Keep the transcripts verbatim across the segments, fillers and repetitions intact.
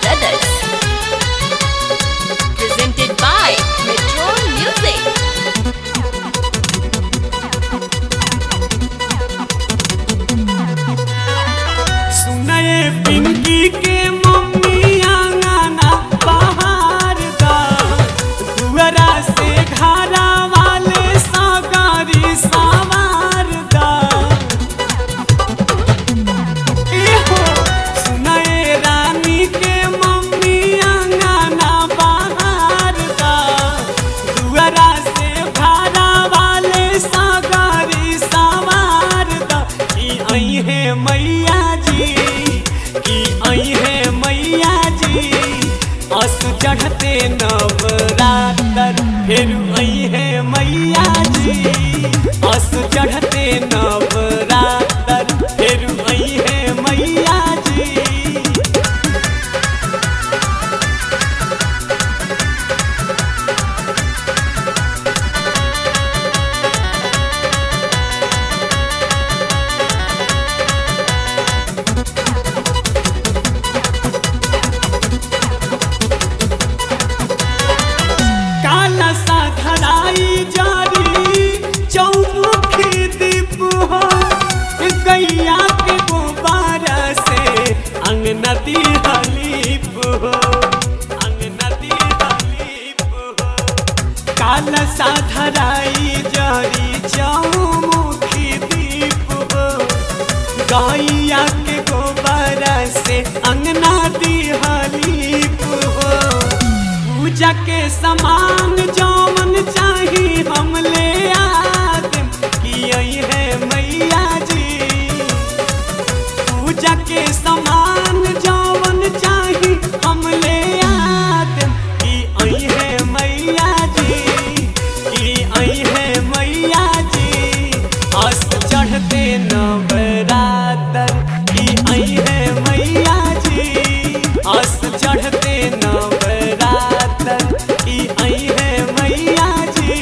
Brothers. Presented by Metro Music. सुनाए पिंकी के mummy आंगना बाहर दा दुआरा से घरा वाले सागारी सवार दा एहो सुनाए रानी के मम्मी आंगना बाहर दा दुआरा से घरा वाले सागारी सवार दा ई आई है मैया की आई है मैया जी अस चढ़ते नवरातर फिर आई है मैया जी अस चढ़ते नवरातर फिर आई है मैया जी। गैया के गोबारा से अंगनती हलीप हो अंगनती हलीप हो काल साधराई जरी चौमुखी दीप हो गैया के गोबारा से अंगनती हलीप हो पूजा के समान जौवन चाही हम ले आदम की आई है मैया जी पूजा के समान जौवन चाही हम ले आदम की आई है मैया जी की आई है मैया जी अस चढ़ते नवरातर की आई है मैया जी अस चढ़ते नवरातर की आई है मैया जी।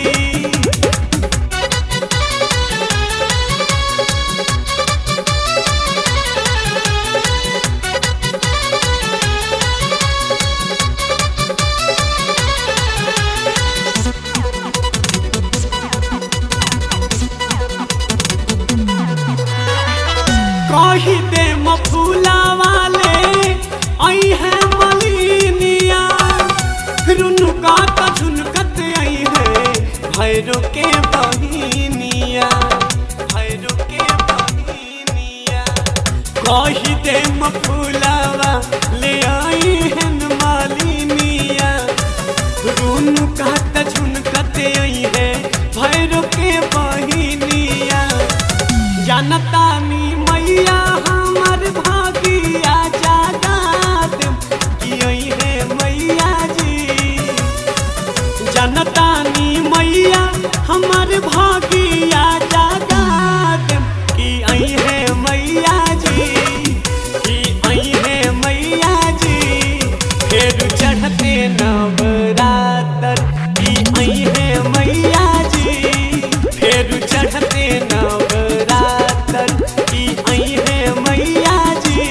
कही दे मफूला वाले आई है मलिनिया रुनुका का झुनकत आई है भैरो के बहिनिया भैरो के बहिनिया कही दे मफूला वाले आई है मलिनिया रुनुका का झुनकत आई है भैरो के बहिनिया जानता नी मैया हमार भागिया जागात की आई है मैया जी जानता नी मैया हमार भागिया जागात की आई है मैया जी की आई है मैया जी फिर चढ़ते नवरातर की आई है मैया जी फिर चढ़ते नवरातर की आई है मैया जी।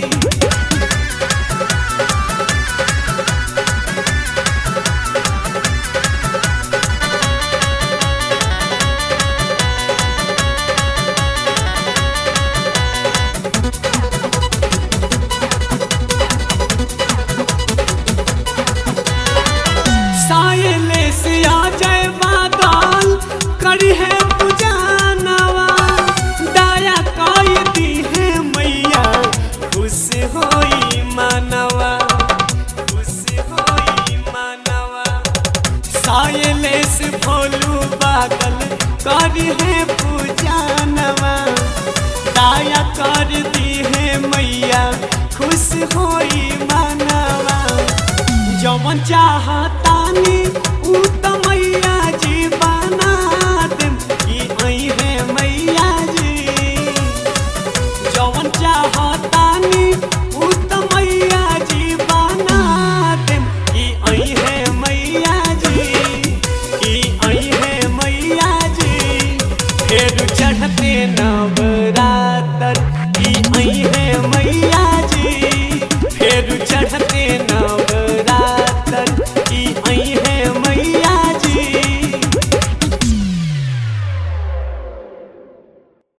सायले से आ जाए बादल करी है पूजनवा दया कई दी है मैया खुश होई मनवा खुश होई मनवा सायले से भोलू बादल करी है पूजनवा दया कर दी है मैया खुश होई मनवा जवन चाहतानी ऊ त मैया जी बना देम की आई है मैया जी जवन चाहतानी ऊ त मैया जी बना देम की आई है मैया जी की आई है मैया जी फिर चढ़ते नवरात्र